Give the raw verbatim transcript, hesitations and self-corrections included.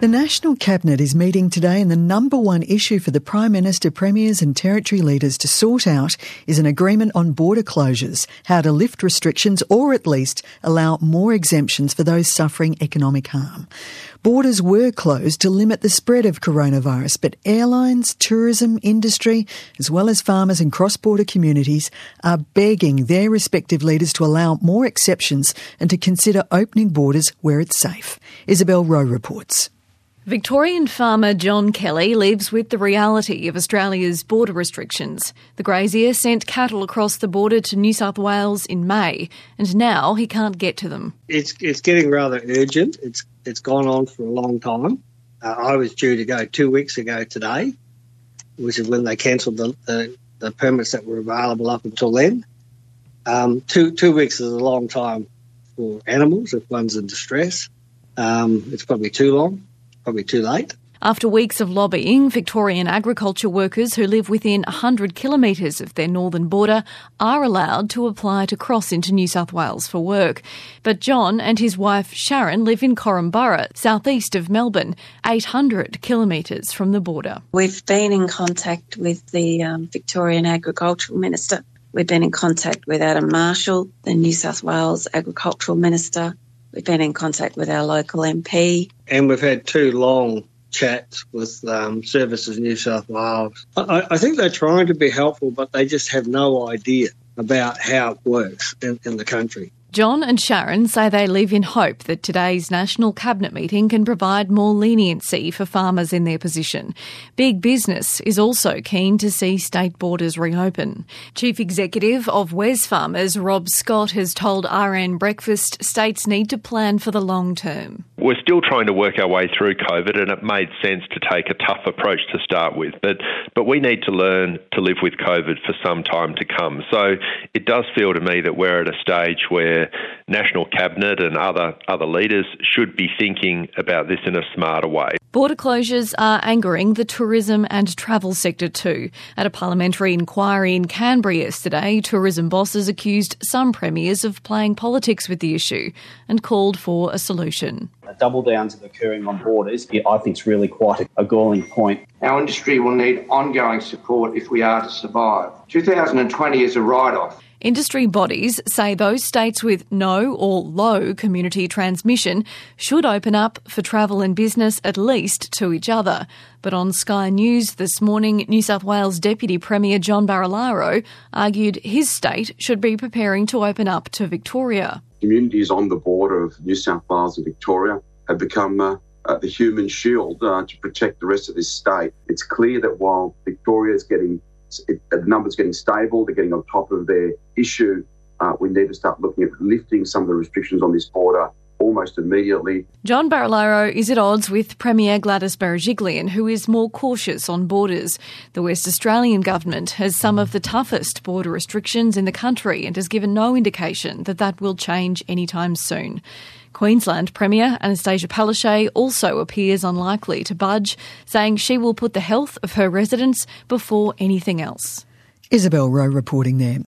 The National Cabinet is meeting today, and the number one issue for the Prime Minister, Premiers and Territory leaders to sort out is an agreement on border closures, how to lift restrictions or at least allow more exemptions for those suffering economic harm. Borders were closed to limit the spread of coronavirus, but airlines, tourism industry, as well as farmers and cross-border communities are begging their respective leaders to allow more exceptions and to consider opening borders where it's safe. Isabel Rowe reports. Victorian farmer John Kelly lives with the reality of Australia's border restrictions. The grazier sent cattle across the border to New South Wales in May, and now he can't get to them. It's it's getting rather urgent. It's it's gone on for a long time. Uh, I was due to go two weeks ago today, which is when they cancelled the, the, the permits that were available up until then. Um, two two weeks is a long time for animals if one's in distress. Um, it's probably too long. Probably too late. After weeks of lobbying, Victorian agriculture workers who live within one hundred kilometres of their northern border are allowed to apply to cross into New South Wales for work. But John and his wife Sharon live in Korumburra, southeast of Melbourne, eight hundred kilometres from the border. We've been in contact with the um, Victorian Agricultural Minister. We've been in contact with Adam Marshall, the New South Wales Agricultural Minister. We've been in contact with our local M P. And we've had two long chats with um, Services New South Wales. I, I think they're trying to be helpful, but they just have no idea about how it works in, in the country. John and Sharon say they live in hope that today's National Cabinet meeting can provide more leniency for farmers in their position. Big business is also keen to see state borders reopen. Chief Executive of Wesfarmers, Rob Scott, has told R N Breakfast states need to plan for the long term. We're still trying to work our way through COVID, and it made sense to take a tough approach to start with. But but we need to learn to live with COVID for some time to come. So it does feel to me that we're at a stage where National Cabinet and other other leaders should be thinking about this in a smarter way. Border closures are angering the tourism and travel sector too. At a parliamentary inquiry in Canberra yesterday, tourism bosses accused some premiers of playing politics with the issue and called for a solution. Double downs of occurring on borders, I think is really quite a, a galling point. Our industry will need ongoing support if we are to survive. two thousand twenty is a write-off. Industry bodies say those states with no or low community transmission should open up for travel and business at least to each other. But on Sky News this morning, New South Wales Deputy Premier John Barilaro argued his state should be preparing to open up to Victoria. Communities on the border of New South Wales and Victoria have become uh, uh, the human shield uh, to protect the rest of this state. It's clear that while Victoria is getting It, the numbers getting stable, they're getting on top of their issue. Uh, we need to start looking at lifting some of the restrictions on this border almost immediately. John Barilaro is at odds with Premier Gladys Berejiklian, who is more cautious on borders. The West Australian government has some of the toughest border restrictions in the country and has given no indication that that will change anytime soon. Queensland Premier Anastasia Palaszczuk also appears unlikely to budge, saying she will put the health of her residents before anything else. Isabel Rowe reporting there.